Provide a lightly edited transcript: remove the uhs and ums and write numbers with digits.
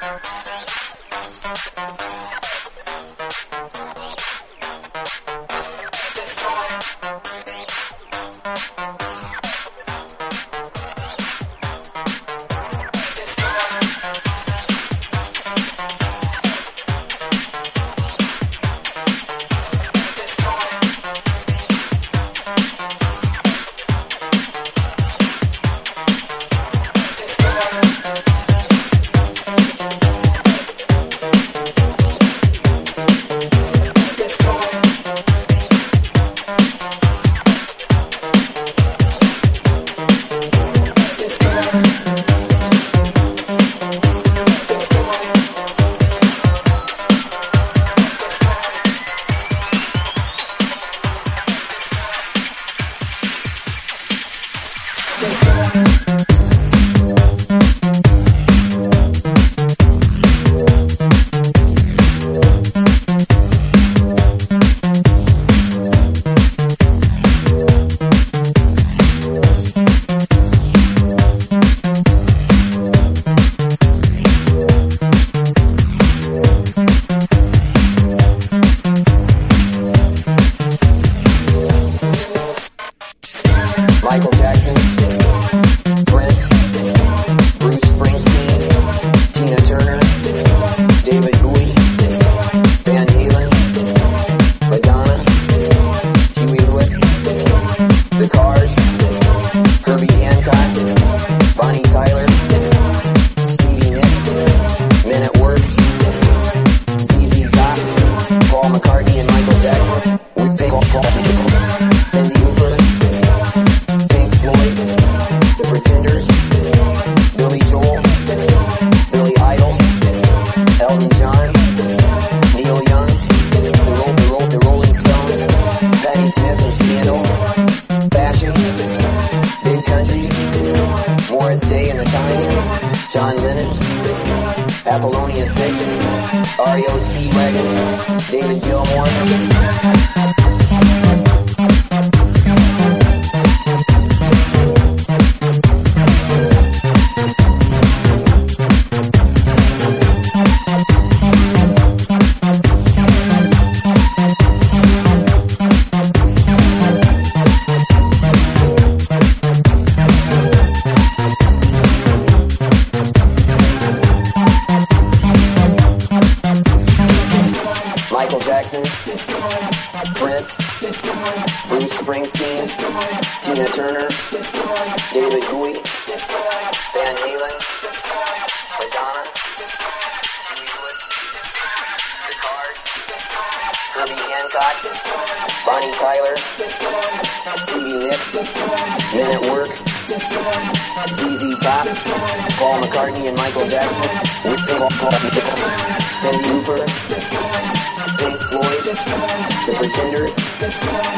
Michael Jackson, Prince, Bruce Springsteen, Tina Turner, David Bowie, Van Halen, Madonna, Huey Lewis, The Cars, Herbie Hancock, Bonnie Tyler, Stevie Nicks, Men at Work, ZZ Top, Paul McCartney and Michael Jackson, we say Cyndi Lauper, Pink Floyd, The Pretenders, Billy Joel, Billy Idol, Elton John, Neil Young, the Rolling Stones, Patti Smith and Scandal, Fashion, Big Country, Morris Day and the Time, John Lennon, Apollonia 6, REO Speedwagon, David Gilmour. Michael Jackson, Prince, Bruce Springsteen, Tina Turner, David Bowie, Van Halen, Madonna, Huey Lewis, The Cars, Herbie Hancock, Bonnie Tyler, Stevie Nicks, Men at Work, ZZ Top, Paul McCartney and Michael Jackson, we say Cyndi Lauper, Pink Floyd, The Pretenders,